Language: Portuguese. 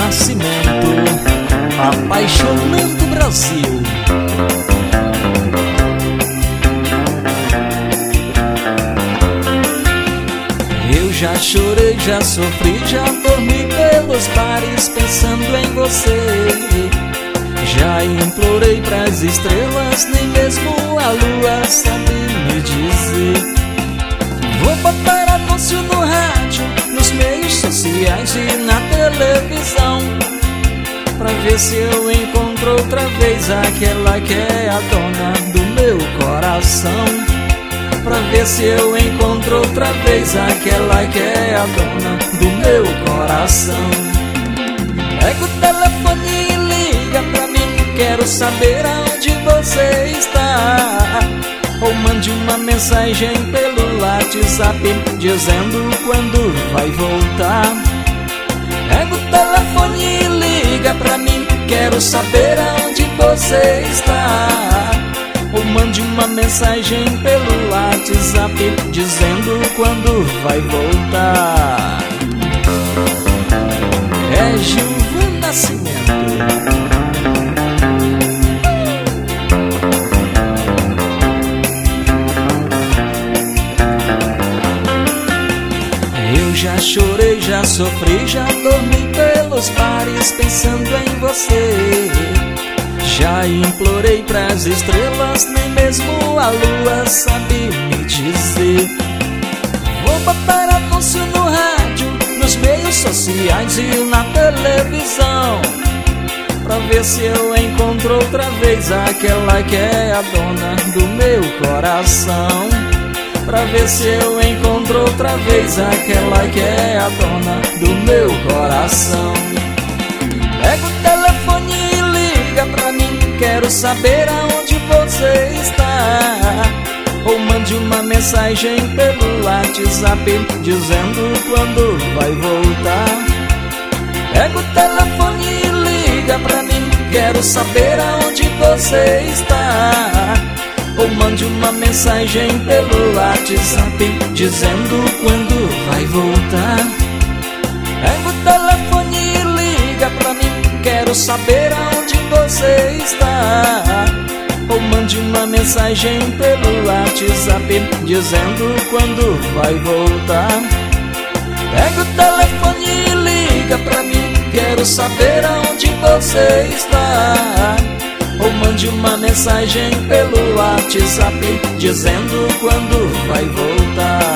Nascimento, apaixonando o Brasil. Eu já chorei, já sofri, já dormi pelos bares pensando em você. Já implorei pras estrelas, nem mesmo a lua sabe me dizer. Vou botar anúncio no rádio, nos meios sociais e na televisão, pra ver se eu encontro outra vez aquela que é a dona do meu coração. Pra ver se eu encontro outra vez aquela que é a dona do meu coração. Pega o telefone e liga pra mim, quero saber aonde você está. Ou mande uma mensagem pelo WhatsApp dizendo quando vai voltar. Pega o telefone e liga pra mim, quero saber aonde você está. Ou mande uma mensagem pelo WhatsApp dizendo quando vai voltar. É Gilvan Nascimento. Já chorei, já sofri, já dormi pelos bares pensando em você. Já implorei pras estrelas, nem mesmo a lua sabe me dizer. Vou botar anúncio no rádio, nos meios sociais e na televisão, pra ver se eu encontro outra vez aquela que é a dona do meu coração. Pra ver se eu encontro outra vez aquela que é a dona do meu coração. Pega o telefone e liga pra mim, quero saber aonde você está. Ou mande uma mensagem pelo WhatsApp dizendo quando vai voltar. Pega o telefone e liga pra mim, quero saber aonde você está. Ou mande uma mensagem pelo WhatsApp dizendo quando vai voltar. Pega o telefone e liga pra mim, quero saber aonde você está. Ou mande uma mensagem pelo WhatsApp dizendo quando vai voltar. Pega o telefone e liga pra mim, quero saber aonde você está. Ou mande uma mensagem pelo WhatsApp dizendo quando vai voltar.